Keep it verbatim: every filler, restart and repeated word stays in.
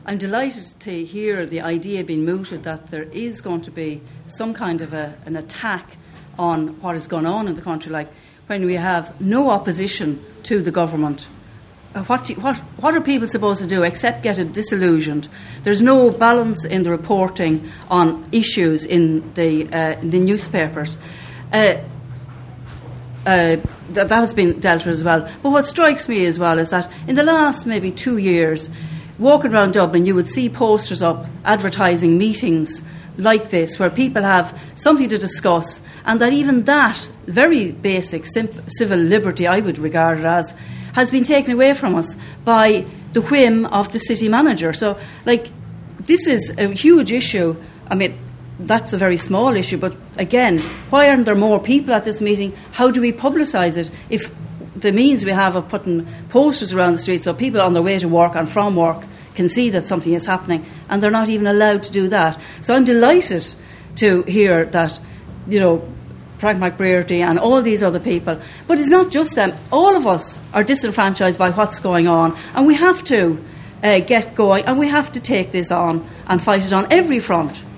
I'm delighted to hear the idea being mooted that there is going to be some kind of a, an attack on what is going on in the country, like when we have no opposition to the government. What, do you, what, what are people supposed to do except get disillusioned? There's no balance in the reporting on issues in the, uh, in the newspapers. Uh, uh, that, that has been dealt with as well. But what strikes me as well is that in the last maybe two years, walking around Dublin, you would see posters up advertising meetings like this, where people have something to discuss, and that even that very basic simp- civil liberty, I would regard it as, has been taken away from us by the whim of the city manager. So, like, this is a huge issue. I mean, that's a very small issue, but again, why aren't there more people at this meeting? How do we publicise it if the means we have of putting posters around the street so people on their way to work and from work can see that something is happening, and they're not even allowed to do that? So I'm delighted to hear that, you know, Frank McBrearty and all these other people. But it's not just them. All of us are disenfranchised by what's going on, and we have to uh, get going, and we have to take this on and fight it on every front.